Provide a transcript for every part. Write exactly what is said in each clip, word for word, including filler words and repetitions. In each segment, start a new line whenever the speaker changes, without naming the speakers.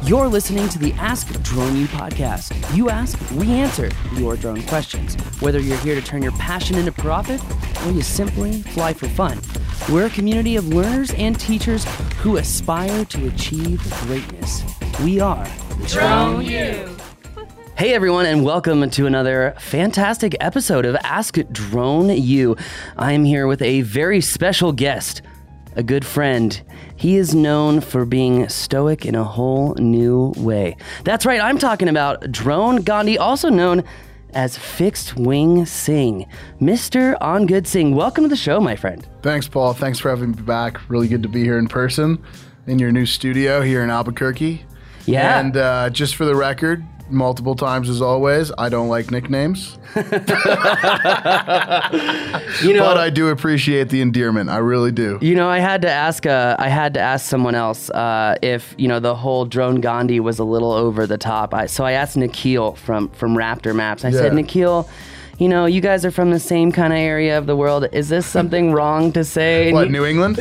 You're listening to the Ask Drone U podcast. You ask, we answer your drone questions. Whether you're here to turn your passion into profit or you simply fly for fun, we're a community of learners and teachers who aspire to achieve greatness. We are
Drone U.
Hey everyone, and welcome to another fantastic episode of Ask Drone U. I am here with a very special guest, a good friend. He is known for being stoic in a whole new way. That's right, I'm talking about Drone Gandhi, also known as Fixed Wing Singh. Mister Angad Singh, welcome to the show, my friend.
Thanks, Paul. Thanks for having me back. Really good to be here in person in your new studio here in Albuquerque.
Yeah.
And uh, just for the record, multiple times as always, I don't like nicknames.
You know,
but I do appreciate the endearment. I really do.
You know, I had to ask. Uh, I had to ask someone else uh, if you know the whole Drone Gandhi was a little over the top. I, so I asked Nikhil from from Raptor Maps. I
Yeah.
said, Nikhil, you know, you guys are from the same kind of area of the world. Is this something wrong to say? And
What,
he-
New England?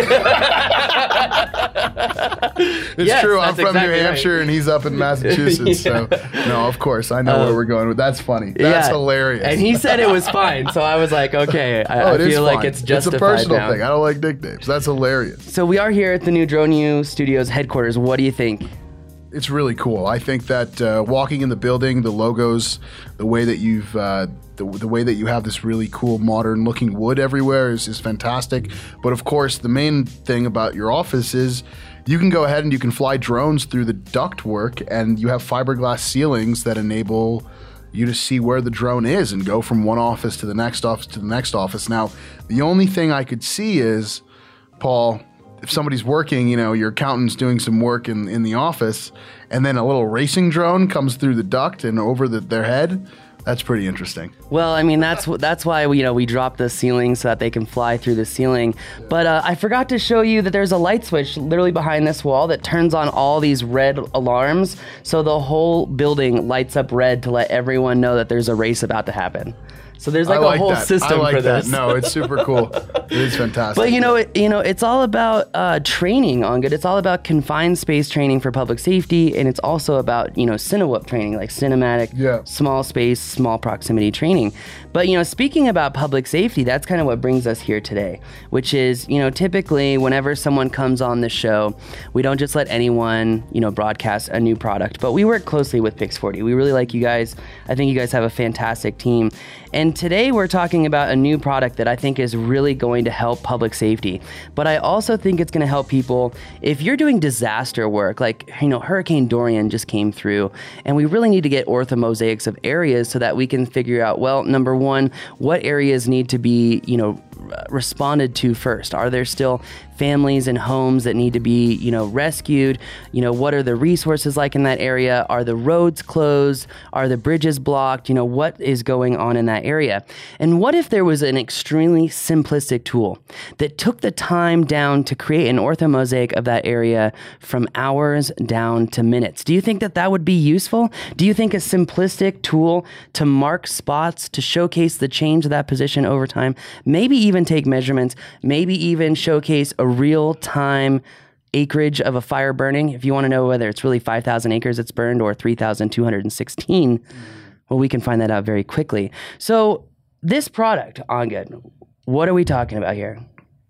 It's
Yes,
true. I'm
that's
from
exactly
New
right.
Hampshire and he's up in Massachusetts. So, no, of course. I know where we're going. But that's funny. That's
Yeah.
hilarious.
And he said it was fine. So I was like, okay, I,
oh,
I
it is
feel like
fine.
it's justified
It's a personal
now.
thing. I don't like nicknames. That's hilarious.
So we are here at the new Drone U Studios headquarters. What do you think?
It's really cool. I think that uh, walking in the building, the logos, the way that you've, uh, the, the way that you have this really cool modern looking wood everywhere is, is fantastic. But of course, the main thing about your office is you can go ahead and you can fly drones through the ductwork, and you have fiberglass ceilings that enable you to see where the drone is and go from one office to the next office to the next office. Now, the only thing I could see is, Paul, if somebody's working, you know, your accountant's doing some work in, in the office, and then a little racing drone comes through the duct and over the, their head, that's pretty interesting.
Well, I mean, that's that's why we, you know, we dropped the ceiling so that they can fly through the ceiling. But uh, I forgot to show you that there's a light switch literally behind this wall that turns on all these red alarms. So the whole building lights up red to let everyone know that there's a race about to happen. So there's like,
I like
a whole
that.
system
I like
for
that.
this.
No, it's super cool. It is fantastic.
But you know, it, you know, it's all about uh, training, Angad. It's all about confined space training for public safety, and it's also about you know CineWhoop training, like cinematic,
Yeah.
small space, small proximity training. But you know, speaking about public safety, that's kind of what brings us here today, which is you know typically whenever someone comes on the show, we don't just let anyone you know broadcast a new product, but we work closely with Pix forty. We really like you guys. I think you guys have a fantastic team. And today we're talking about a new product that I think is really going to help public safety. But I also think it's going to help people if you're doing disaster work, like, you know, Hurricane Dorian just came through, and we really need to get orthomosaics of areas so that we can figure out, well, number one, what areas need to be, you know, responded to first? Are there still families and homes that need to be, you know, rescued? You know, what are the resources like in that area? Are the roads closed? Are the bridges blocked? You know, what is going on in that area? And what if there was an extremely simplistic tool that took the time down to create an orthomosaic of that area from hours down to minutes? Do you think that that would be useful? Do you think a simplistic tool to mark spots, to showcase the change of that position over time, maybe even take measurements, maybe even showcase a real-time acreage of a fire burning? If you want to know whether it's really five thousand acres that's burned or three thousand two hundred sixteen, well, we can find that out very quickly. So this product, Angad, what are we talking about here?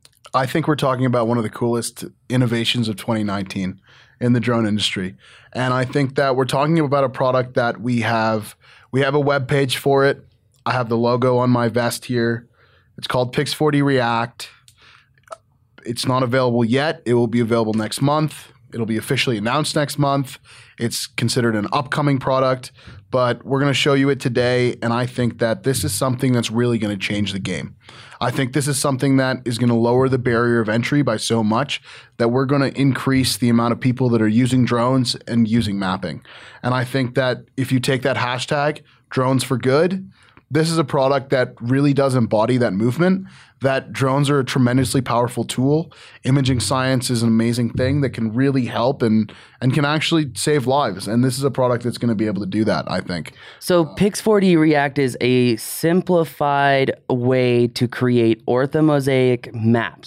I think we're talking about one of the coolest innovations of twenty nineteen in the drone industry. And I think that we're talking about a product that we have, we have a web page for it. I have the logo on my vest here. It's called Pix forty React. It's not available yet. It will be available next month. It'll be officially announced next month. It's considered an upcoming product, but we're going to show you it today, and I think that this is something that's really going to change the game. I think this is something that is going to lower the barrier of entry by so much that we're going to increase the amount of people that are using drones and using mapping. And I think that if you take that hashtag, drones for good, this is a product that really does embody that movement, that drones are a tremendously powerful tool. Imaging science is an amazing thing that can really help and and can actually save lives. And this is a product that's going to be able to do that, I think.
So Pix forty React is a simplified way to create orthomosaic maps.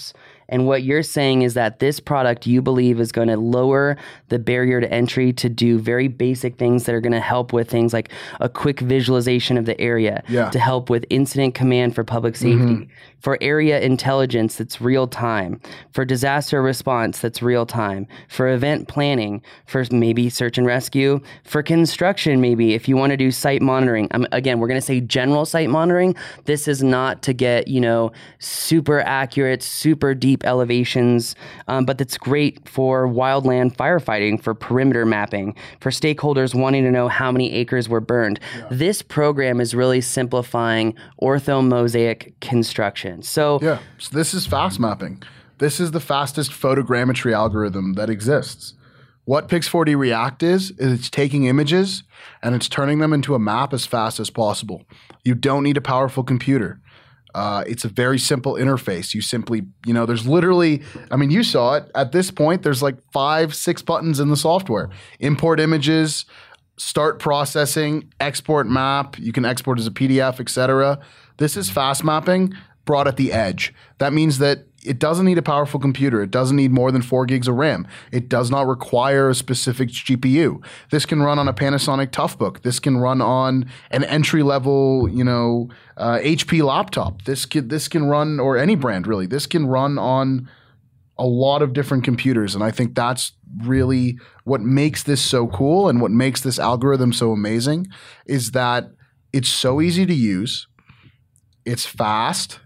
And what you're saying is that this product you believe is going to lower the barrier to entry to do very basic things that are going to help with things like a quick visualization of the area,
yeah.
to help with incident command for public safety, mm-hmm. for area intelligence that's real time, for disaster response that's real time, for event planning, for maybe search and rescue, for construction maybe if you want to do site monitoring. Um, again, we're going to say general site monitoring. This is not to get, you know, super accurate, super deep elevations, um, but that's great for wildland firefighting, for perimeter mapping, for stakeholders wanting to know how many acres were burned. Yeah. This program is really simplifying orthomosaic construction. So,
yeah, so this is fast mapping. This is the fastest photogrammetry algorithm that exists. What Pix four D React is, is it's taking images and it's turning them into a map as fast as possible. You don't need a powerful computer. Uh, it's a very simple interface. You simply, you know, there's literally, I mean, you saw it. At this point, there's like five, six buttons in the software. Import images, start processing, export map. You can export as a P D F, et cetera. This is fast mapping brought at the edge. That means that it doesn't need a powerful computer. It doesn't need more than four gigs of RAM. It does not require a specific G P U. This can run on a Panasonic Toughbook. This can run on an entry-level, you know, uh, H P laptop. This can, this can run, or any brand really, this can run on a lot of different computers. And I think that's really what makes this so cool and what makes this algorithm so amazing is that it's so easy to use. It's fast.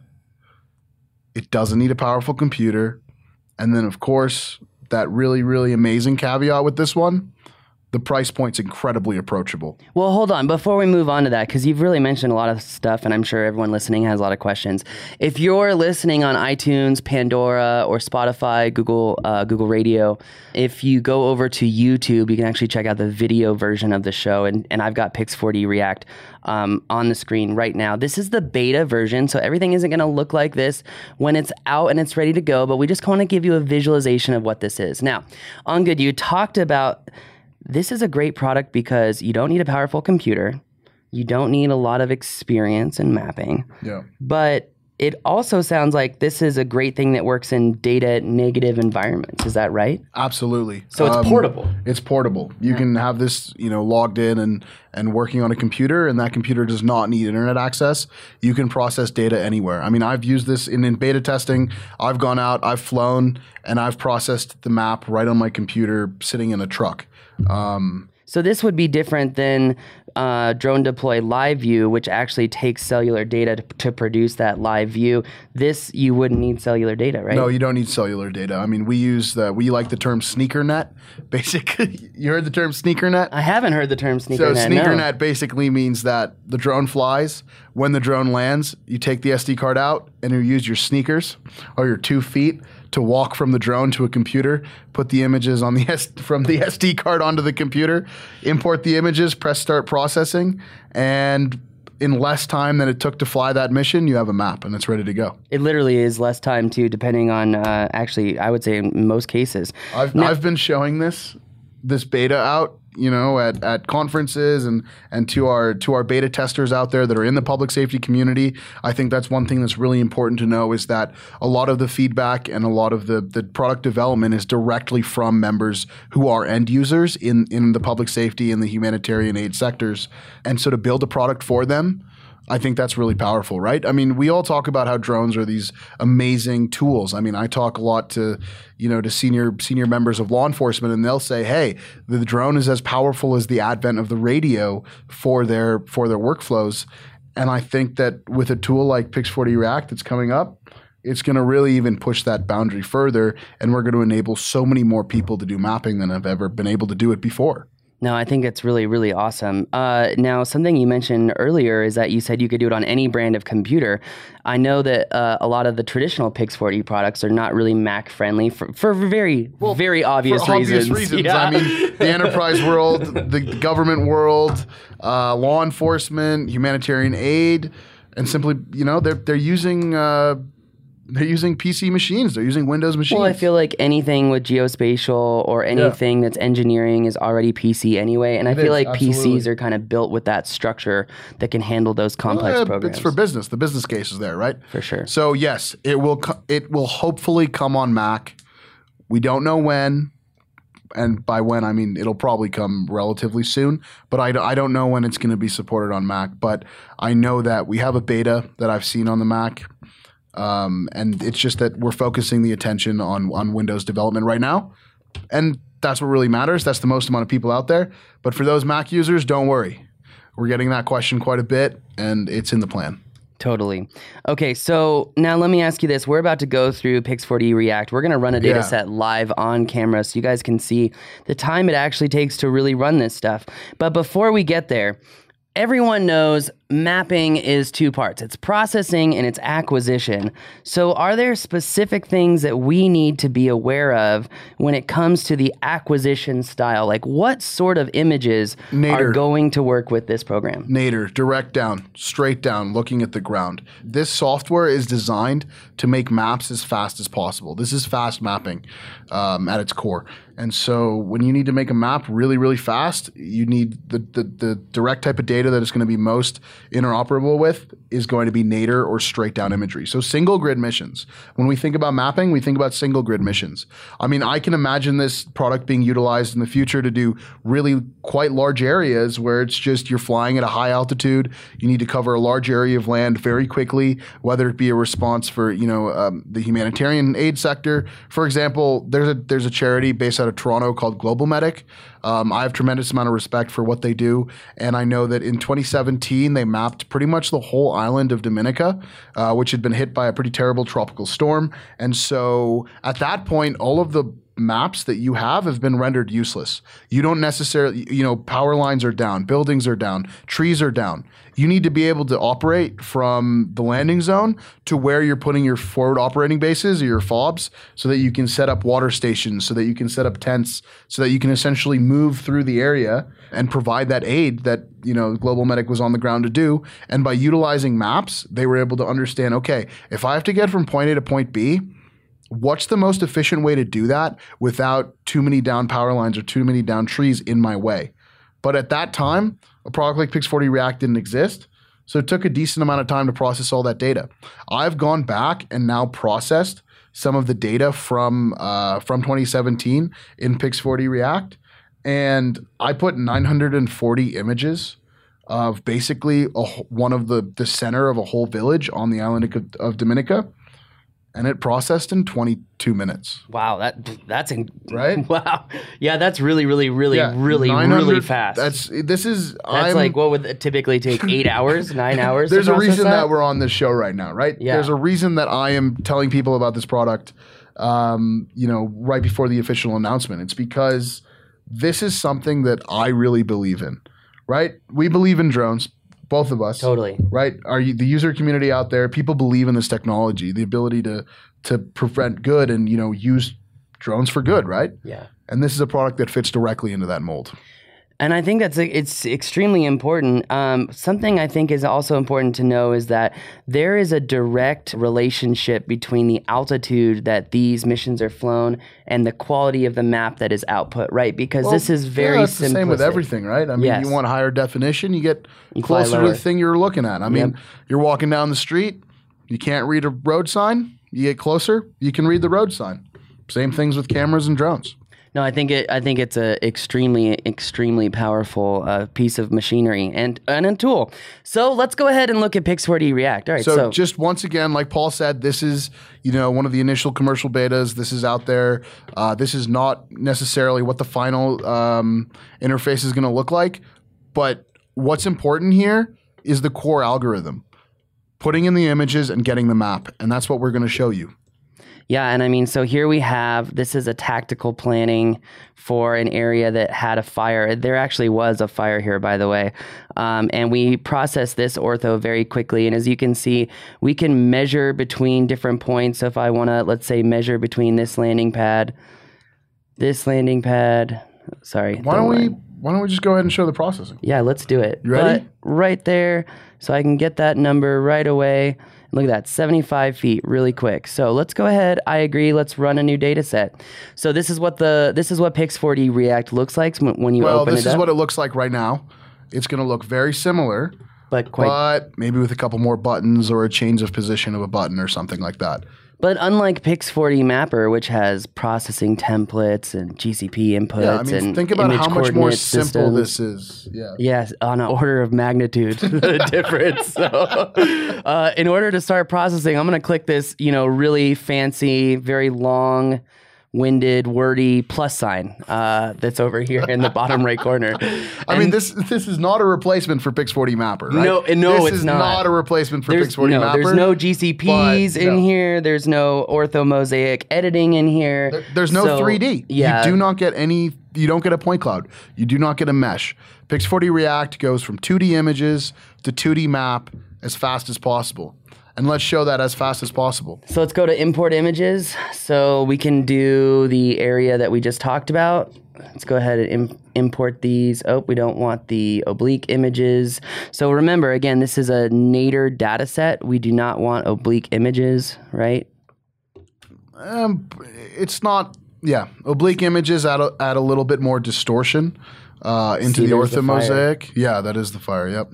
It doesn't need a powerful computer. And then, of course, that really, really amazing caveat with this one, the price point's incredibly approachable.
Well, hold on. Before we move on to that, because you've really mentioned a lot of stuff, and I'm sure everyone listening has a lot of questions. If you're listening on iTunes, Pandora, or Spotify, Google uh, Google Radio, if you go over to YouTube, you can actually check out the video version of the show, and, and I've got Pix four D React um, on the screen right now. This is the beta version, so everything isn't going to look like this when it's out and it's ready to go, but we just want to give you a visualization of what this is. Now, Angad, you talked about this is a great product because you don't need a powerful computer. You don't need a lot of experience in mapping.
Yeah.
But it also sounds like this is a great thing that works in data negative environments. Is that right?
Absolutely.
So it's um, portable.
It's portable. You yeah. can have this, you know, logged in and, and working on a computer, and that computer does not need internet access. You can process data anywhere. I mean, I've used this in, in beta testing. I've gone out, I've flown, and I've processed the map right on my computer sitting in a truck. Um,
so this would be different than uh, Drone Deploy Live View, which actually takes cellular data to, to produce that live view. This, you wouldn't need cellular data, right?
No, you don't need cellular data. I mean, we use the, we like the term sneaker net. Basically, you heard the term sneaker net?
I haven't heard the term sneaker
so
net.
So sneaker
no.
net basically means that the drone flies. When the drone lands, you take the S D card out and you use your sneakers or your two feet to walk from the drone to a computer, put the images on the S- from the S D card onto the computer, import the images, press start processing, and in less time than it took to fly that mission, you have a map and it's ready to go.
It literally is less time too, depending on, uh, actually, I would say in most cases.
I've, now, I've been showing this, this beta out, you know, at, at conferences and, and to our to our beta testers out there that are in the public safety community. I think that's one thing that's really important to know is that a lot of the feedback and a lot of the, the product development is directly from members who are end users in, in the public safety and the humanitarian aid sectors. And so to build a product for them, I think that's really powerful, right? I mean, we all talk about how drones are these amazing tools. I mean, I talk a lot to, you know, to senior senior members of law enforcement, and they'll say, "Hey, the drone is as powerful as the advent of the radio for their for their workflows." And I think that with a tool like Pix four D React that's coming up, it's going to really even push that boundary further, and we're going to enable so many more people to do mapping than have ever been able to do it before.
No, I think it's really, really awesome. Uh, now, something you mentioned earlier is that you said you could do it on any brand of computer. I know that uh, a lot of the traditional Pix four D products are not really Mac friendly for, for very, well, very obvious
for
reasons.
Obvious reasons.
Yeah.
I mean, the enterprise world, the government world, uh, law enforcement, humanitarian aid, and simply, you know, they're they're using. Uh, they're using P C machines. They're using Windows machines.
Well, I feel like anything with geospatial or anything yeah. that's engineering is already P C anyway. And I
it
feel
is,
like
absolutely.
P Cs are kind of built with that structure that can handle those complex
well, yeah,
programs.
It's for business. The business case is there, right?
For sure.
So yes, it will. Co- it will hopefully come on Mac. We don't know when. And by when, I mean it'll probably come relatively soon. But I, I don't know when it's going to be supported on Mac. But I know that we have a beta that I've seen on the Mac. Um, and it's just that we're focusing the attention on, on Windows development right now. And that's what really matters. That's the most amount of people out there. But for those Mac users, don't worry. We're getting that question quite a bit, and it's in the plan.
Totally. Okay, so now let me ask you this. We're about to go through Pix four D React. We're going to run a data yeah. set live on camera so you guys can see the time it actually takes to really run this stuff. But before we get there, everyone knows mapping is two parts. It's processing and it's acquisition. So are there specific things that we need to be aware of when it comes to the acquisition style? Like what sort of images
Nadir.
are going to work with this program?
Nadir, direct down, straight down, looking at the ground. This software is designed to make maps as fast as possible. This is fast mapping um, at its core. And so when you need to make a map really, really fast, you need the, the, the direct type of data that is going to be most interoperable with is going to be nadir or straight down imagery. So single grid missions. When we think about mapping, we think about single grid missions. I mean, I can imagine this product being utilized in the future to do really quite large areas where it's just you're flying at a high altitude. You need to cover a large area of land very quickly, whether it be a response for, you know, um, the humanitarian aid sector. For example, there's a there's a charity based out of Toronto called Global Medic. Um, I have tremendous amount of respect for what they do, and I know that in twenty seventeen they mapped pretty much the whole island of Dominica, uh, which had been hit by a pretty terrible tropical storm. And so at that point, all of the maps that you have have been rendered useless. You don't necessarily, you know, power lines are down, buildings are down, trees are down. You need to be able to operate from the landing zone to where you're putting your forward operating bases or your F O Bs so that you can set up water stations, so that you can set up tents, so that you can essentially move through the area and provide that aid that, you know, Global Medic was on the ground to do. And by utilizing maps, they were able to understand, okay, if I have to get from point A to point B, what's the most efficient way to do that without too many down power lines or too many down trees in my way? But at that time, a product like Pix four D React didn't exist. So it took a decent amount of time to process all that data. I've gone back and now processed some of the data from uh, from twenty seventeen in Pix four D React. And I put nine hundred forty images of basically a, one of the, the center of a whole village on the island of, of Dominica. And it processed in twenty-two minutes.
Wow, that that's in,
right.
Wow, yeah, that's really, really, really,
yeah,
really, really fast.
That's this is.
That's
I'm,
like what would it typically take eight hours, nine hours.
There's
to
a reason that?
that
we're on this show right now, right?
Yeah.
There's a reason that I am telling people about this product. Um, you know, right before the official announcement, it's because this is something that I really believe in. Right? We believe in drones. Both of us.
Totally.
Right? Are you, the user community out there, people believe in this technology, the ability to to prevent good and, you know, use drones for good, right?
Yeah.
And this is a product that fits directly into that mold.
And I think that's it's extremely important. Um, something I think is also important to know is that there is a direct relationship between the altitude that these missions are flown and the quality of the map that is output, right? Because
well,
this is very
yeah, it's the same with
simplistic.
everything, right? I mean,
Yes.
you want higher definition, you get
You fly
closer to
lower.
the thing you're looking at. I mean,
Yep.
you're walking down the street, you can't read a road sign, you get closer, you can read the road sign. Same things with cameras and drones.
No, I think it. I think it's a extremely, extremely powerful uh, piece of machinery and, and a tool. So let's go ahead and look at Pix four D React. All right.
So,
So,
just once again, like Paul said, this is, you know, one of the initial commercial betas. This is out there. Uh, this is not necessarily what the final um, interface is going to look like. But what's important here is the core algorithm. Putting in the images and getting the map. And that's what we're going to show you.
yeah, and I mean, so here we have, this is a tactical planning for an area that had a fire. There actually was a fire here, by the way. Um, and we processed this ortho very quickly. And as you can see, we can measure between different points. So if I want to, let's say, measure between this landing pad, this landing pad, sorry.
Why don't we why don't we just go ahead and show the processing?
Yeah, let's do it.
You ready?
But right there, so I can get that number right away. Look at that, seventy-five feet, really quick. So let's go ahead. I agree. Let's run a new data set. So this is what the this is what Pix four D React looks like when, when you
well,
open it up.
Well, this is what it looks like right now. It's going to look very similar,
but quite,
but maybe with a couple more buttons or a change of position of a button or something like that.
But unlike Pix four D Mapper, which has processing templates and G C P inputs,
yeah, I mean,
and
think about
image
how much more simple
systems.
this is. Yeah.
Yes, on an order of magnitude, the difference. So, uh, in order to start processing, I'm going to click this, you know, really fancy, very long. Winded, wordy plus sign uh, that's over here in the bottom right corner.
I
And
mean, this this is not a replacement for Pix four D Mapper, right?
No, no,
this
it's
is
not.
not a replacement for
there's,
Pix four D
no,
Mapper.
There's no G C Ps
but,
in
no.
here. There's no ortho mosaic editing in here.
There, there's no
So,
three D.
Yeah,
You do not get any. You don't get a point cloud. You do not get a mesh. Pix four D React goes from two D images to two D map as fast as possible. And let's show that as fast as possible.
So let's go to import images. So we can do the area that we just talked about. Let's go ahead and im import these. Oh, we don't want the oblique images. So remember, again, this is a Nader data set. We do not want oblique images, right?
Um, it's not, yeah. Oblique images add a, add a little bit more distortion uh, into
See,
the
there's the
ortho
fire.
mosaic. Yeah, that is the fire, yep.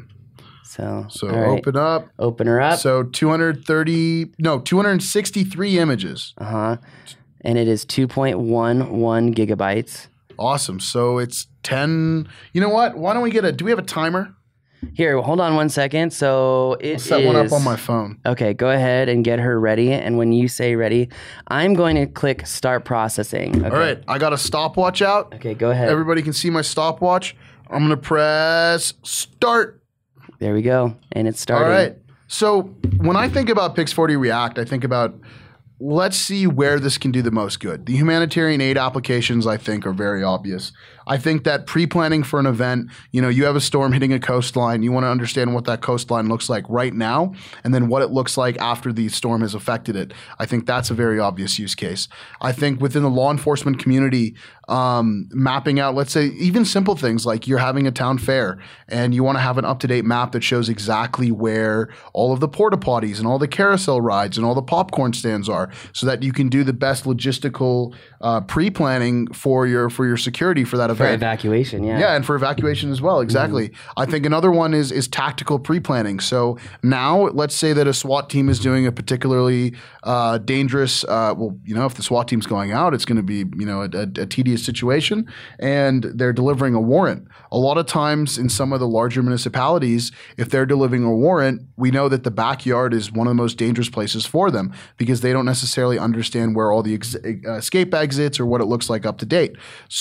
So,
So
all right.
open up.
Open her up.
So two hundred thirty, no, two hundred sixty-three images.
Uh-huh. And it is two point one one gigabytes.
Awesome. So it's ten. You know what? Why don't we get a, do we have a timer?
Here, hold on one second. So it
I'll set
is,
one up on my phone.
Okay, go ahead and get her ready. And when you say ready, I'm going to click start processing. Okay.
All right. I got a stopwatch out.
Okay, go ahead.
Everybody can see my stopwatch. I'm going to press start.
There we go. And it's starting.
All right. So when I think about Pix four D React, I think about, let's see where this can do the most good. The humanitarian aid applications, I think, are very obvious. I think that pre-planning for an event, you know, you have a storm hitting a coastline, you want to understand what that coastline looks like right now, and then what it looks like after the storm has affected it. I think that's a very obvious use case. I think within the law enforcement community, um, mapping out, let's say, even simple things like you're having a town fair and you want to have an up-to-date map that shows exactly where all of the porta potties and all the carousel rides and all the popcorn stands are, so that you can do the best logistical uh, pre-planning for your for your security for that event.
For evacuation, yeah.
Yeah, and for evacuation as well, exactly. Mm-hmm. I think another one is is tactical pre-planning. So now, let's say that a SWAT team is doing a particularly uh, dangerous, uh, well, you know, if the SWAT team's going out, it's going to be, you know, a, a, a tedious situation, and they're delivering a warrant. A lot of times in some of the larger municipalities, if they're delivering a warrant, we know that the backyard is one of the most dangerous places for them because they don't necessarily understand where all the ex uh, escape exits or what it looks like up to date.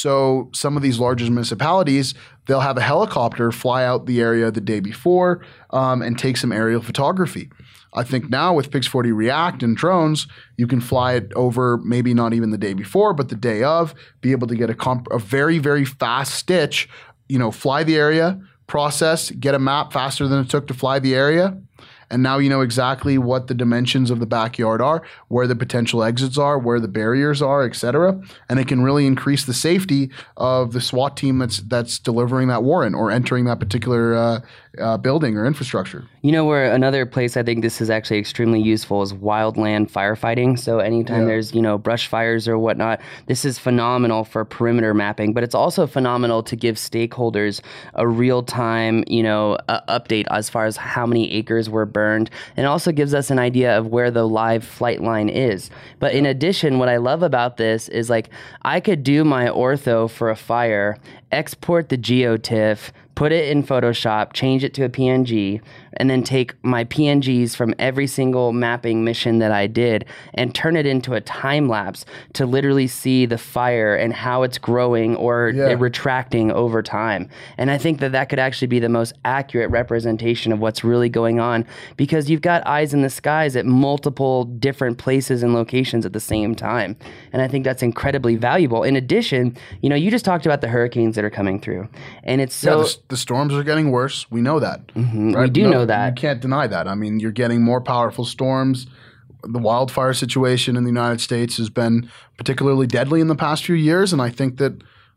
So some of these larger municipalities, they'll have a helicopter fly out the area the day before um, and take some aerial photography. I think now with Pix four D React and drones, you can fly it over maybe not even the day before, but the day of, be able to get a, comp a very, very fast stitch, you know, fly the area, process, get a map faster than it took to fly the area. And now you know exactly what the dimensions of the backyard are, where the potential exits are, where the barriers are, et cetera. And it can really increase the safety of the SWAT team that's that's delivering that warrant or entering that particular uh, uh, building or infrastructure.
You know, where another place I think this is actually extremely useful is wildland firefighting. So anytime
Yeah.
there's, you know, brush fires or whatnot, this is phenomenal for perimeter mapping, but it's also phenomenal to give stakeholders a real-time, you know, uh, update as far as how many acres were burned, and it also gives us an idea of where the live flight line is. But in addition, what I love about this is, like, I could do my ortho for a fire, export the GeoTIFF, put it in Photoshop, change it to a P N G, and then take my P N Gs from every single mapping mission that I did and turn it into a time lapse to literally see the fire and how it's growing or
Yeah.
retracting over time. And I think that that could actually be the most accurate representation of what's really going on, because you've got eyes in the skies at multiple different places and locations at the same time. And I think that's incredibly valuable. In addition, you know, you just talked about the hurricanes that are coming through, and it's so...
yeah, the, the storms are getting worse. We know that.
Mm-hmm. We do know that.
You can't deny that. I mean, you're getting more powerful storms. The wildfire situation in the United States has been particularly deadly in the past few years, and I think that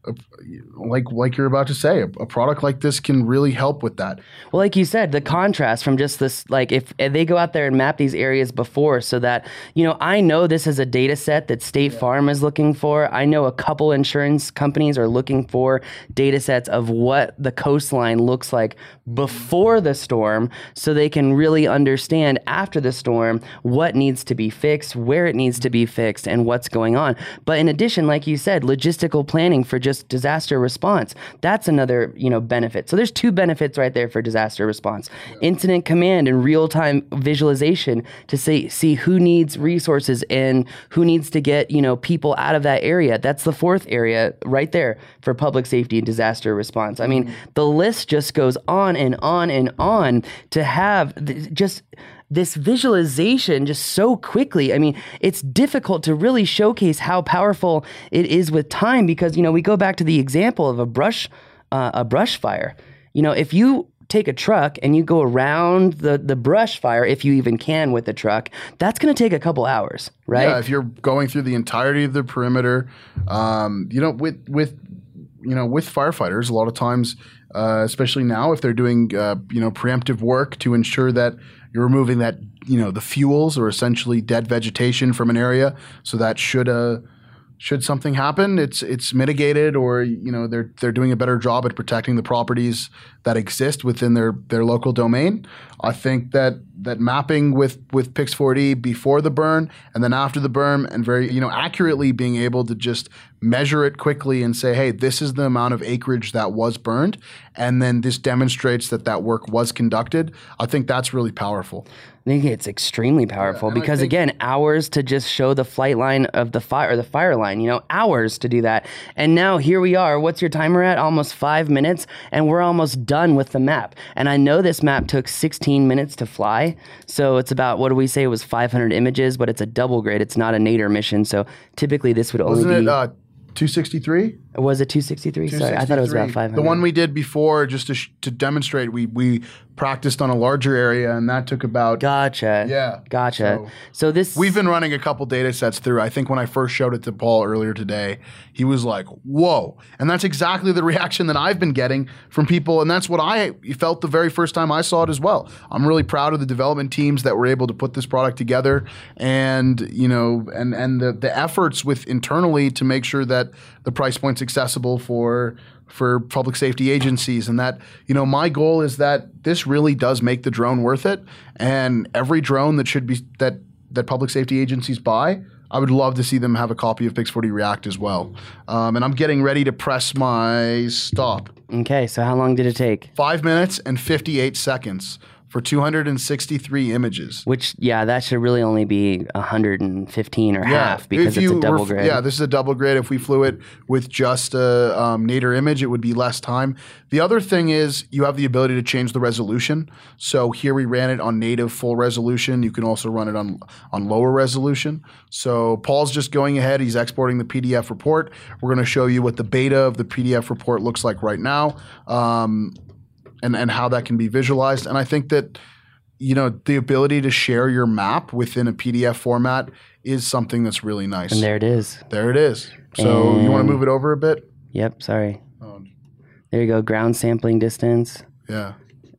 a, like like you're about to say, a, a product like this can really help with that.
Well, like you said, the contrast from just this, like if, if they go out there and map these areas before so that, you know, I know this is a data set that State yeah. Farm is looking for. I know a couple insurance companies are looking for data sets of what the coastline looks like before the storm so they can really understand after the storm what needs to be fixed, where it needs to be fixed, and what's going on. But in addition, like you said, logistical planning for just disaster response, that's another, you know, benefit. So there's two benefits right there for disaster response. Yeah. Incident command and real-time visualization to see, see who needs resources and who needs to get, you know, people out of that area. That's the fourth area right there for public safety and disaster response. I mean, mm-hmm. the list just goes on and on and on to have th- just this visualization just so quickly. I mean, it's difficult to really showcase how powerful it is with time because, you know, we go back to the example of a brush, uh, a brush fire. You know, if you take a truck and you go around the, the brush fire, if you even can with the truck, that's going to take a couple hours, right?
Yeah, if you're going through the entirety of the perimeter, um, you know, with, with, you know, with firefighters, a lot of times, uh, especially now, if they're doing, uh, you know, preemptive work to ensure that you're removing that, you know, the fuels or essentially dead vegetation from an area, so that should uh should something happen, it's it's mitigated, or you know they're they're doing a better job at protecting the properties that exist within their their local domain. I think that that mapping with with Pix four D before the burn and then after the burn, and very you know accurately being able to just measure it quickly and say, hey, this is the amount of acreage that was burned, and then this demonstrates that that work was conducted. I think that's really powerful.
I think it's extremely powerful yeah, because, think, again, hours to just show the flight line of the fire or the fire line, you know, hours to do that. And now here we are. What's your timer at? Almost five minutes, and we're almost done with the map. And I know this map took sixteen minutes to fly, so it's about, what do we say, it was five hundred images, but it's a double grid. It's not a nadir mission, so typically this would only
Wasn't
be...
It, uh, two sixty-three?
Was it two sixty-three? Sorry, I thought it was about five hundred.
The one we did before, just to, sh- to demonstrate, we we practiced on a larger area, and that took about...
Gotcha.
Yeah.
Gotcha. So, so this...
We've been running a couple data sets through. I think when I first showed it to Paul earlier today, he was like, whoa. And that's exactly the reaction that I've been getting from people, and that's what I felt the very first time I saw it as well. I'm really proud of the development teams that were able to put this product together, and, you know, and, and the, the efforts with internally to make sure that the price point's accessible for for public safety agencies, and that, you know, my goal is that this really does make the drone worth it, and every drone that should be that that public safety agencies buy, I would love to see them have a copy of Pix four D React as well. Um, and I'm getting ready to press my stop.
Okay, so how long did it take?
Five minutes and fifty-eight seconds. For two hundred sixty-three images.
Which, yeah, that should really only be one hundred fifteen or yeah, half because it's a double grid.
Yeah, this is a double grid. If we flew it with just a um, nadir image, it would be less time. The other thing is you have the ability to change the resolution. So here we ran it on native full resolution. You can also run it on, on lower resolution. So Paul's just going ahead. He's exporting the P D F report. We're going to show you what the beta of the P D F report looks like right now. Um, And, and how that can be visualized. And I think that, you know, the ability to share your map within a P D F format is something that's really nice.
And there it is.
There it is. So and you want to move it over a bit?
Yep, sorry. Oh. There you go, ground sampling distance.
Yeah.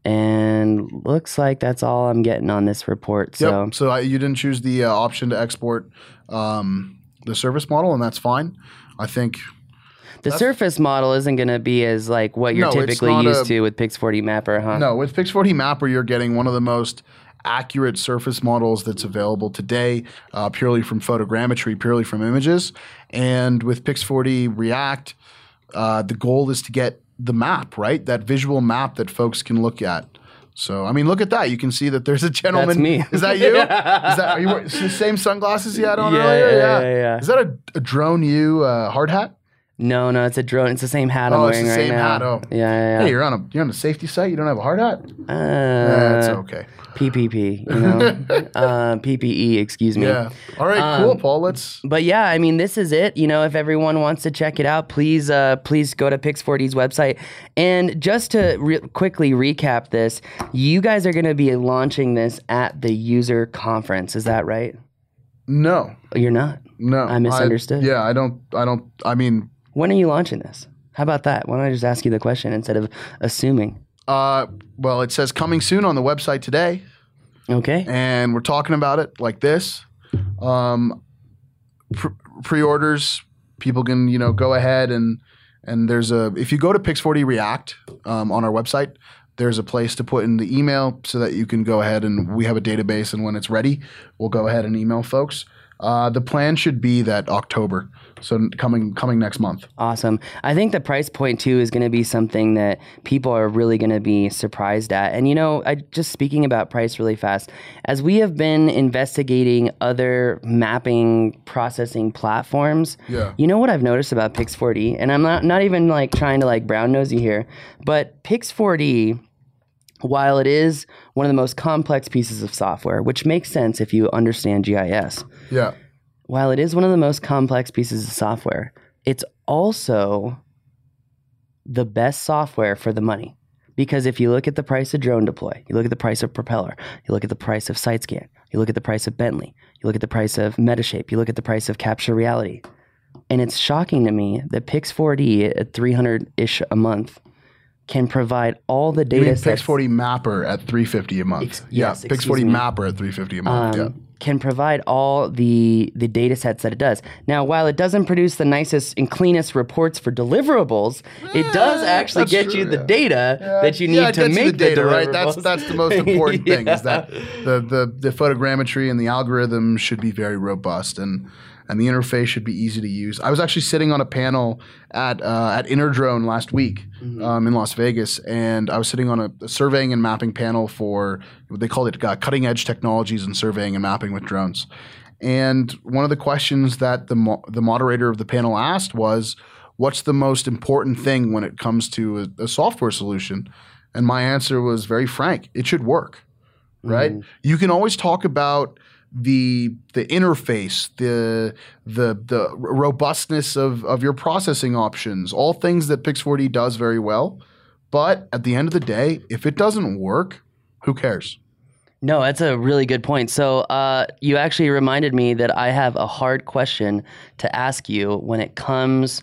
And looks like that's all I'm getting on this report. So,
yep. So I, you didn't choose the uh, option to export um, the service model, and that's fine. I think...
The That's, surface model isn't going to be as like what you're no, typically used a, to with Pix four D Mapper, huh?
No, with Pix four D Mapper, you're getting one of the most accurate surface models that's available today, uh, purely from photogrammetry, purely from images. And with Pix four D React, uh, the goal is to get the map, right? That visual map that folks can look at. So, I mean, look at that. You can see that there's a gentleman.
That's me.
Is that you? Is that are you wearing the same sunglasses you had on
yeah,
earlier?
Yeah, yeah, yeah.
Is that a, a Drone U uh, hard hat?
No, no, it's a drone. It's the same hat I'm
oh,
wearing right now.
Oh, it's the same hat. Oh,
yeah, yeah, yeah.
Hey, you're on a you're on a safety site. You don't have a hard hat.
Uh,
That's okay.
P P P, you know, uh, P P E. Excuse me.
Yeah. All right. Um, cool, Paul. Let's.
But yeah, I mean, this is it. You know, if everyone wants to check it out, please, uh, please go to Pix four D's website. And just to re- quickly recap this, you guys are going to be launching this at the user conference. Is that right?
No.
You're not.
No.
I misunderstood.
I, yeah, I don't. I don't. I mean.
When are you launching this? How about that? Why don't I just ask you the question instead of assuming?
Uh, well, it says coming soon on the website today.
Okay.
And we're talking about it like this. Um, pre- pre-orders, people can, you know, go ahead and and there's a, if you go to Pix four D React um, on our website, there's a place to put in the email so that you can go ahead and we have a database, and when it's ready, we'll go ahead and email folks. Uh, the plan should be that October, so coming coming next month.
Awesome. I think the price point too is going to be something that people are really going to be surprised at. And you know, I just speaking about price really fast, as we have been investigating other mapping processing platforms,
Yeah.
you know what I've noticed about Pix four D, and I'm not not even like trying to like brown nose you here, but Pix four D, while it is one of the most complex pieces of software, which makes sense if you understand G I S.
Yeah.
While it is one of the most complex pieces of software, it's also the best software for the money. Because if you look at the price of Drone Deploy, you look at the price of Propeller, you look at the price of SiteScan, you look at the price of Bentley, you look at the price of Metashape, you look at the price of Capture Reality. And it's shocking to me that Pix four D at three hundred-ish a month can provide all the data
You mean
sets.
Pix four D Mapper at three hundred fifty dollars a month.
Ex-
yeah,
yes,
Pix four D
excuse me.
Mapper at three hundred fifty dollars a month.
um,
yeah.
can provide all the the data sets that it does. Now, while it doesn't produce the nicest and cleanest reports for deliverables, it does actually
that's
get
true,
you the
yeah.
data
Yeah,
that you need
yeah, it
to
gets you
make
the data,
the
right? That's
deliverables.
that's the most important thing is that
Yeah.
the, the the photogrammetry and the algorithm should be very robust, and and the interface should be easy to use. I was actually sitting on a panel at uh, at Interdrone last week
Mm-hmm.
um, in Las Vegas, and I was sitting on a, a surveying and mapping panel for they called it uh, cutting edge technologies in surveying and mapping with drones. And one of the questions that the mo- the moderator of the panel asked was, "What's the most important thing when it comes to a, a software solution?" And my answer was very frank: it should work, right?
Mhm.
You can always talk about the the interface, the the the robustness of of your processing options, all things that Pix four D does very well. But at the end of the day, if it doesn't work, who cares?
No, that's a really good point. So uh, you actually reminded me that I have a hard question to ask you when it comes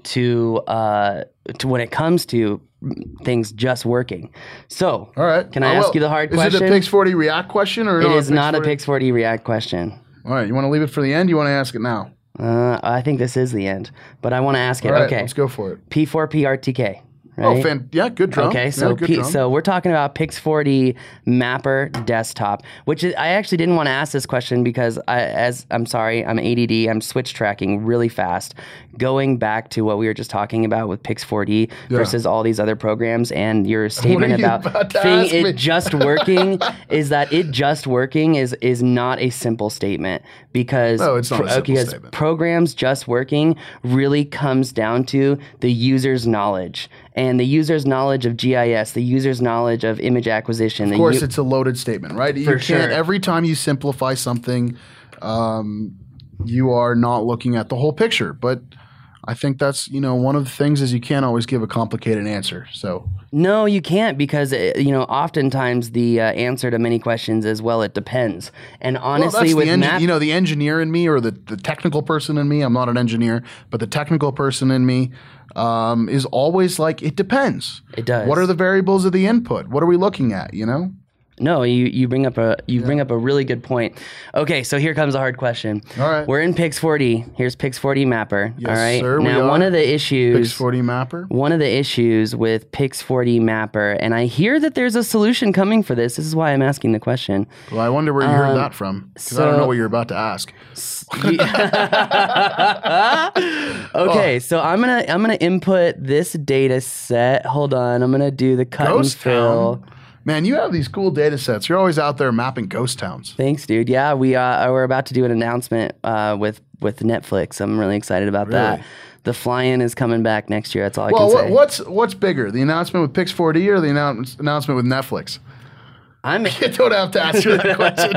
to uh, to when it comes to things just working. So,
All right.
can I
Oh,
ask
well,
you the hard
is
question?
it a Pix four D React question or
It
not
is not a
Pix
Pix four D React question.
four D? All right. You want to leave it for the end? You want to ask it now?
Uh, I think this is the end, but I want to ask it.
All right.
Okay,
Let's go for it.
P four P R T K. Right?
Oh, fan- yeah, good drum.
Okay,
Yeah,
so
good
P-
drum.
so we're talking about Pix four D Mapper Desktop, which is, I actually didn't want to ask this question because I, as I'm sorry, I'm A D D, I'm switch tracking really fast, going back to what we were just talking about with Pix four D
Yeah.
versus all these other programs, and your statement
you
about,
about to
thing
ask
it
me?
just working is that it just working is is not a simple statement because
No, it's not a simple
because
statement.
programs just working really comes down to the user's knowledge. And the user's knowledge of G I S, the user's knowledge of image acquisition.
Of course, it's a loaded statement, right? You
For
can't,
sure.
every time you simplify something, um, you are not looking at the whole picture. But I think that's, you know, one of the things is you can't always give a complicated answer. So
No, you can't because, uh, you know, oftentimes the uh, answer to many questions is, well, it depends. And
well,
honestly,
that's
with
the engi-
map,
you know, the engineer in me or the, the technical person in me, I'm not an engineer, but the technical person in me um, is always like, it depends.
It does.
What are the variables of the input? What are we looking at, you know?
no, you, you bring up a you bring up a really good point. Okay, so here comes a hard question.
All right.
We're in Pix four D. Here's Pix four D Mapper.
Yes,
all right.
sir, we
now,
are.
one of the issues
Pix four D Mapper.
One of the issues with Pix four D Mapper, and I hear that there's a solution coming for this. This is why I'm asking the question.
Well, I wonder where you heard that from. Because I don't
Um, so-
know what you're about to ask.
Okay, so I'm gonna I'm gonna input this data set. Hold on, I'm gonna do the cut
Ghost
and fill.
Town. Man, you have these cool data sets. You're always out there mapping ghost towns.
Thanks, dude. Yeah, we uh, we're about to do an announcement uh, with with Netflix. I'm really excited about that.
Really?
The fly-in is coming back next year. That's all I
Well,
can
what,
say.
what's what's bigger, the announcement with Pix four D or the announce, announcement with Netflix?
I'm
You don't have to answer that question.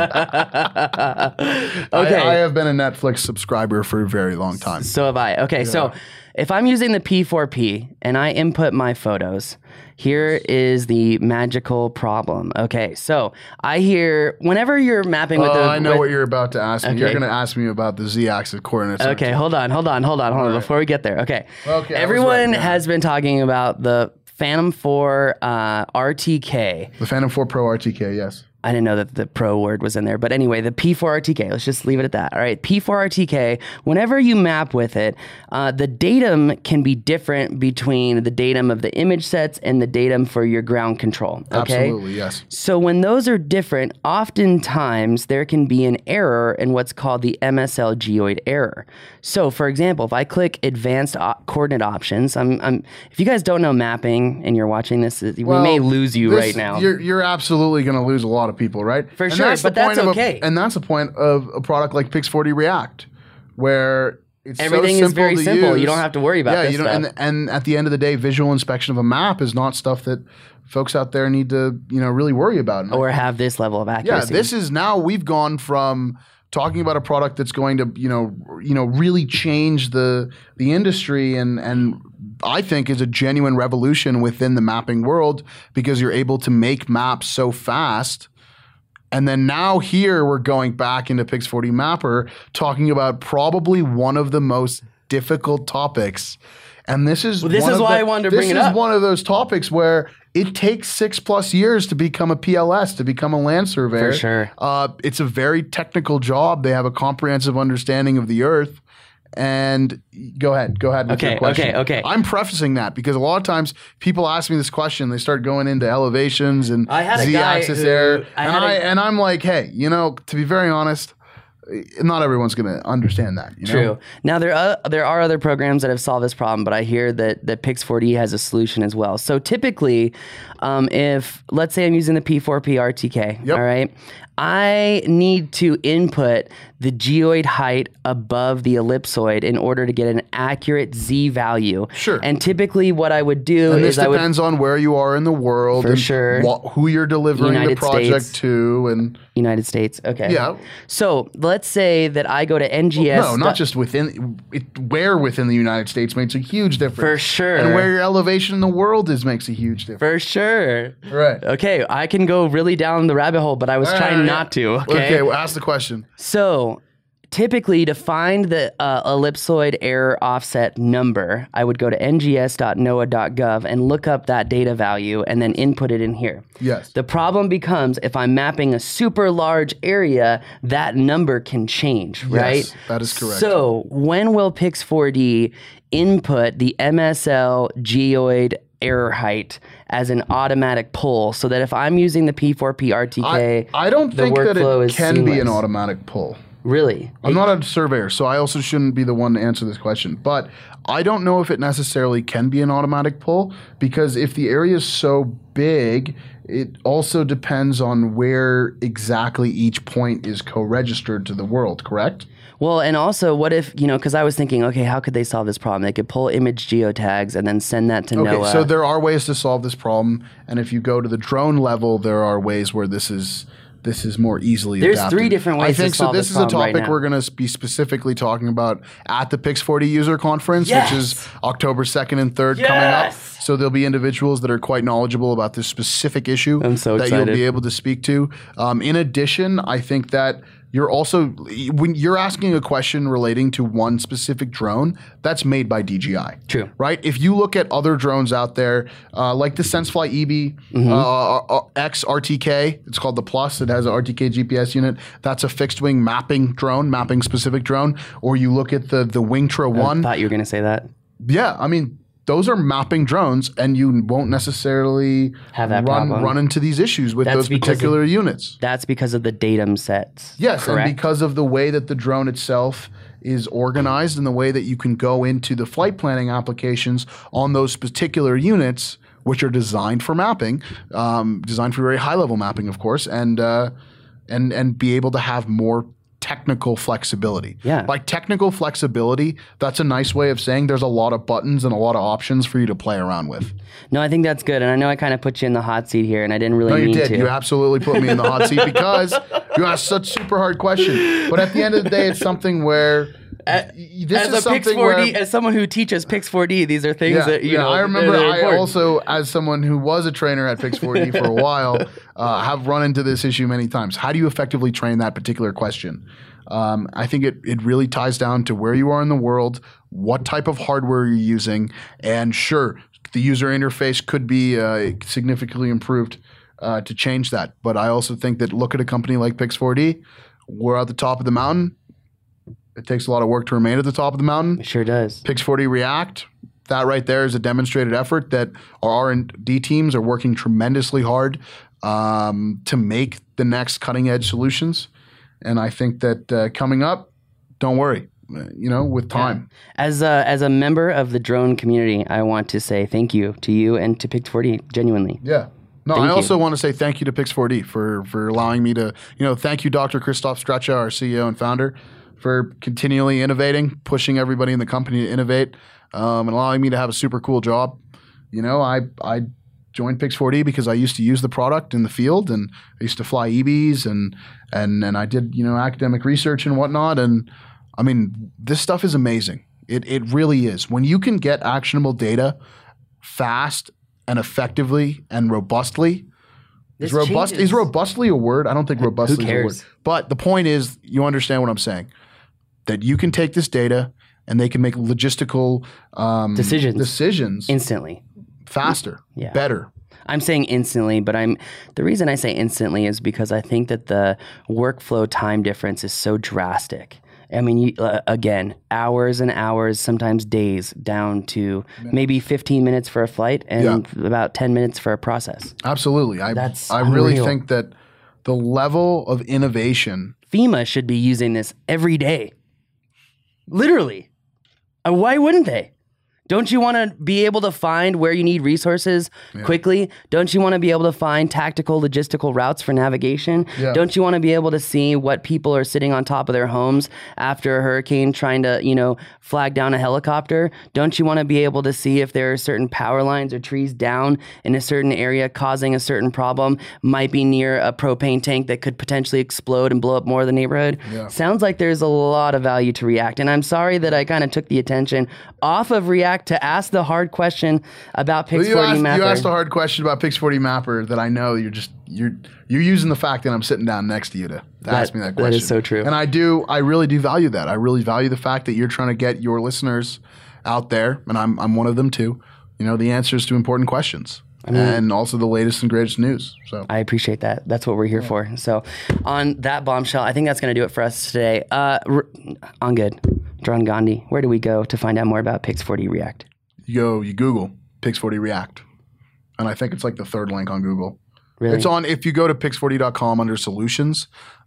okay.
I, I have been a Netflix subscriber for a very long time.
So have I. Okay, so if I'm using the P four P and I input my photos, here is the magical problem. Okay, so I hear whenever you're mapping with
Oh,
the.
I know
with,
what you're about to ask me.
Okay.
You're going to ask me about the z-axis coordinates.
Okay, hold on, hold on, hold on, hold on.
right.
Before we get there, okay.
Okay, I was
Everyone
right, yeah.
has been talking about the Phantom four uh, R T K.
The Phantom four Pro R T K, yes.
I didn't know that the pro word was in there. But anyway, the P four R T K, let's just leave it at that. All right, P four R T K, whenever you map with it, uh, the datum can be different between the datum of the image sets and the datum for your ground control. Okay?
Absolutely, yes.
So when those are different, oftentimes there can be an error in what's called the M S L geoid error. So for example, if I click advanced op- coordinate options, I'm, I'm, if you guys don't know mapping and you're watching this, we
Well,
may lose you
this-
right now.
You're, you're absolutely going to lose a lot of people, right?
For
And
sure,
that's the
but that's
point of a-
okay.
and that's the point of a product like Pix forty React, where it's
Everything
so
is very
to
simple. You
use.
don't have to worry about
yeah,
this
you don't,
stuff.
And, and at the end of the day, visual inspection of a map is not stuff that folks out there need to, you know, really worry about. And
or have this level of
yeah,
accuracy.
this is now we've gone from talking about a product that's going to, you know, you know, really change the the industry and and I think is a genuine revolution within the mapping world because you're able to make maps so fast. And then now here we're going back into Pix forty Mapper talking about probably one of the most difficult topics. And this is
Well, this
one
is
of
why
the-
I wanted to bring it
This
up.
is one of those topics where it takes six plus years to become a P L S, to become a land surveyor.
For sure.
Uh, it's a very technical job. They have a comprehensive understanding of the earth. And go ahead, go ahead with
Okay,
your question.
okay, okay.
I'm prefacing that because a lot of times people ask me this question, they start going into elevations and
I had a guy
z-axis
who-
error,
I
and
had a-
I and I'm like, hey, you know, to be very honest, not everyone's going to understand that. You know?
True. Now there are there are other programs that have solved this problem, but I hear that that Pix forty has a solution as well. So typically, um, if let's say I'm using the P four P R T K,
Yep.
all right, I need to input the geoid height above the ellipsoid in order to get an accurate Z value.
Sure.
And typically, what I would do
And
is
this
I would
depends on where you are in the world,
For
and
sure.
wha- who you're delivering
United
the project
States.
to, and
United States. Okay.
Yeah.
So let's say that I go to N G S.
no, not just within it, where within the United States makes a huge difference.
For sure.
And where your elevation in the world is makes a huge difference.
For sure.
Right.
Okay, I can go really down the rabbit hole, but I was trying
Alright.
not to. Okay.
Okay, well, ask the question.
So typically to find the uh, ellipsoid error offset number, I would go to N G S dot N O A dot gov and look up that data value and then input it in here.
Yes.
The problem becomes if I'm mapping a super large area, that number can change, right?
that is correct.
So when will Pix four D input the M S L geoid error height as an automatic pull so that if I'm using the P four P R T K,
I, I don't
the
think that
workflow
it
is
can be an
seamless?
automatic pull.
Really?
I'm not a surveyor, so I also shouldn't be the one to answer this question. But I don't know if it necessarily can be an automatic pull because if the area is so big, it also depends on where exactly each point is co-registered to the world, correct?
Well, and also, what if, you know, because I was thinking, okay, how could they solve this problem? They could pull image geotags and then send that to
Okay,
NOAA.
so there are ways to solve this problem, and if you go to the drone level, there are ways where this is this is more easily
There's
adapted.
three different ways
I
to
think
solve
so. This
this
is a
problem right
topic
now.
we're going to be specifically talking about at the Pix forty user conference,
Yes!
which is October second and third coming up.
Yes!
So there'll be individuals that are quite knowledgeable about this specific issue
I'm so
that
excited.
you'll be able to speak to. Um, in addition, I think that you're also when you're asking a question relating to one specific drone, that's made by D J I.
True.
Right? If you look at other drones out there, uh, like the SenseFly E B
Mm-hmm.
uh, uh, X R T K, it's called the Plus. It has an R T K G P S unit. That's a fixed wing mapping drone, mapping specific drone. Or you look at the the Wingtra
I
One.
thought you were going to say that.
Yeah, I mean. Those are mapping drones, and you won't necessarily
Have that
run
problem.
run into these issues with
That's
those
because of-
particular units.
That's because of the datum sets.
Yes,
correct?
and because of the way that the drone itself is organized and the way that you can go into the flight planning applications on those particular units, which are designed for mapping, um, designed for very high level mapping, of course, and uh, and and be able to have more technical flexibility.
Yeah.
By technical flexibility, that's a nice way of saying there's a lot of buttons and a lot of options for you to play around with.
No, I think that's good. And I know I kind of put you in the hot seat here, and I didn't really
No, you
mean
did.
to.
You absolutely put me in the hot seat because you asked such super hard question. But at the end of the day, it's something where
As,
this
as
is
a Pix
something
four D,
where,
as someone who teaches Pix four D, these are things
yeah,
that, you
yeah,
know.
I remember
they're
I
important.
also, as someone who was a trainer at Pix four D for a while, uh, have run into this issue many times. How do you effectively train that particular question? Um, I think it, it really ties down to where you are in the world, what type of hardware you're using, and sure, the user interface could be uh, significantly improved uh, to change that. But I also think that look at a company like Pix four D, we're at the top of the mountain. It takes a lot of work to remain at the top of the mountain.
It sure does.
Pix four D React, that right there is a demonstrated effort that our R and D teams are working tremendously hard um, to make the next cutting edge solutions. And I think that uh, coming up, don't worry, you know, with time.
Yeah. As a, as a member of the drone community, I want to say thank you to you and to Pix four D, genuinely.
Yeah. No,
Thank
I also
you.
want to say thank you to Pix four D for for allowing me to, you know, thank you, Doctor Christoph Streccia, our C E O and founder, for continually innovating, pushing everybody in the company to innovate, um, and allowing me to have a super cool job. You know, I I joined Pix four D because I used to use the product in the field, and I used to fly E Bs, and and and I did, you know, academic research and whatnot. And I mean, this stuff is amazing. It it really is. When you can get actionable data fast and effectively and robustly.
This
Is robust
changes.
is robustly a word? I don't think robustly is a word.
cares?
But the point is, you understand what I'm saying. That you can take this data and they can make logistical um,
Decisions.
decisions
Instantly.
faster,
Yeah.
better.
I'm saying instantly, but I'm the reason I say instantly is because I think that the workflow time difference is so drastic. I mean, you, uh, again, hours and hours, sometimes days, down to maybe fifteen minutes for a flight and about ten minutes for a process.
Absolutely. I
That's
I really
unreal.
think that the level of innovation.
FEMA should be using this every day. Literally. Uh, why wouldn't they? Don't you want to be able to find where you need resources quickly? Don't you want to be able to find tactical logistical routes for navigation?
Yeah.
Don't you want to be able to see what people are sitting on top of their homes after a hurricane trying to, you know, flag down a helicopter? Don't you want to be able to see if there are certain power lines or trees down in a certain area causing a certain problem, might be near a propane tank that could potentially explode and blow up more of the neighborhood?
Yeah.
Sounds like there's a lot of value to React. And I'm sorry that I kind of took the attention off of React to ask the hard question about Pix
You
four D
asked,
Mapper.
you asked a hard question about Pix four D Mapper that I know you're just you're you're using the fact that I'm sitting down next to you to, to
That-
ask me that
that
question.
is so true.
And I do I really do value that. I really value the fact that you're trying to get your listeners out there, and I'm I'm one of them too. You know, the answers to important questions. And also the latest and greatest news. So
I appreciate that. That's what we're here for. So, on that bombshell, I think that's going to do it for us today. Uh, r- on good, Drone Gandhi, where do we go to find out more about Pix four D React?
you go you Google Pix four D React, and I think it's like the third link on Google.
Really?
It's on, if you go to pix four d dot com under solutions,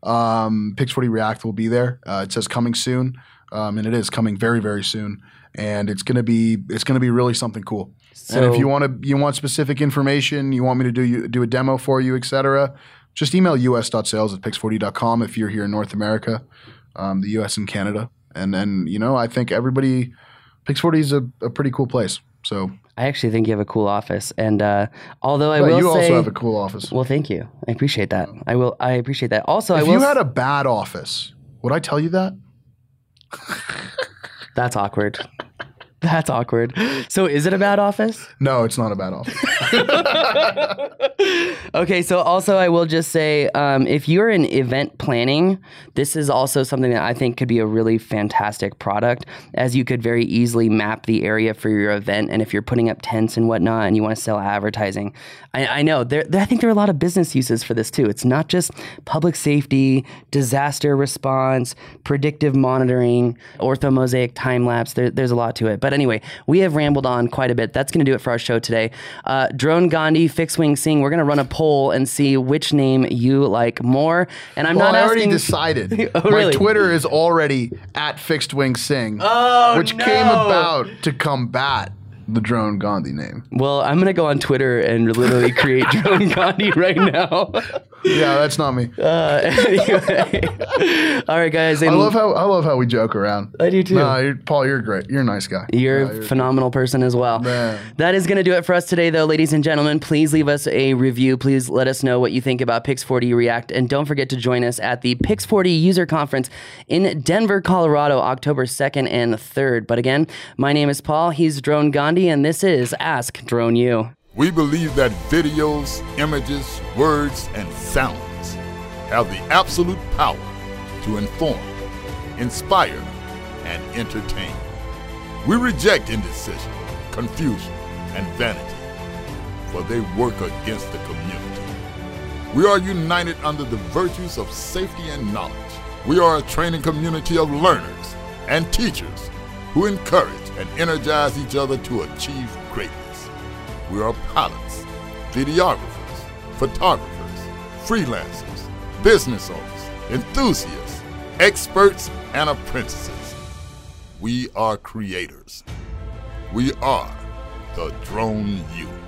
um, Pix four D React will be there. Uh, it says coming soon, um, and it is coming very, very soon. And it's gonna be it's gonna be really something cool.
So-
and if you want to you want specific information, you want me to do you do a demo for you, et cetera, just email u s dot sales at pix four d dot com if you're here in North America, um, the U S and Canada. And then, you know, I think everybody, Pix four D is a, a pretty cool place. So
I actually think you have a cool office, and uh, although I
but
will
you
say,
also have a cool office.
well, thank you. I appreciate that. I will. I appreciate that. Also, I
If
will.
you
s-
had a bad office, would I tell you that?
That's awkward. That's awkward. So, is it a bad office?
No, it's not a bad office.
Okay, so also I will just say, um, if you're in event planning, this is also something that I think could be a really fantastic product, as you could very easily map the area for your event. And if you're putting up tents and whatnot and you want to sell advertising, I, I know there, there, I think there are a lot of business uses for this too. It's not just public safety, disaster response, predictive monitoring, orthomosaic time lapse. There, there's a lot to it. But anyway, we have rambled on quite a bit. That's going to do it for our show today. Uh, Drone Gandhi, Fixed Wing Sing. We're going to run a poll and see which name you like more. And I'm
Well,
not
I already
asking.
decided.
Oh,
My
really?
Twitter is already at Fixed Wing Sing,
Oh,
which
no.
came about to combat the Drone Gandhi name.
Well, I'm going to go on Twitter and literally create Drone Gandhi right now.
Yeah, that's not me.
Uh, anyway. All right, guys.
I love how I love how we joke around.
I do too.
No, you're, Paul, you're great. You're a nice guy.
You're
Yeah,
a phenomenal person as well.
Man.
That is going to do it for us today, though, ladies and gentlemen. Please leave us a review. Please let us know what you think about Pix forty React. And don't forget to join us at the Pix forty User Conference in Denver, Colorado, October second and third. But again, my name is Paul. He's Drone Gandhi, and this is Ask Drone U.
We believe that videos, images, words, and sounds have the absolute power to inform, inspire, and entertain. We reject indecision, confusion, and vanity, for they work against the community. We are united under the virtues of safety and knowledge. We are a training community of learners and teachers who encourage and energize each other to achieve greatness. We are pilots, videographers, photographers, freelancers, business owners, enthusiasts, experts, and apprentices. We are creators. We are the Drone U.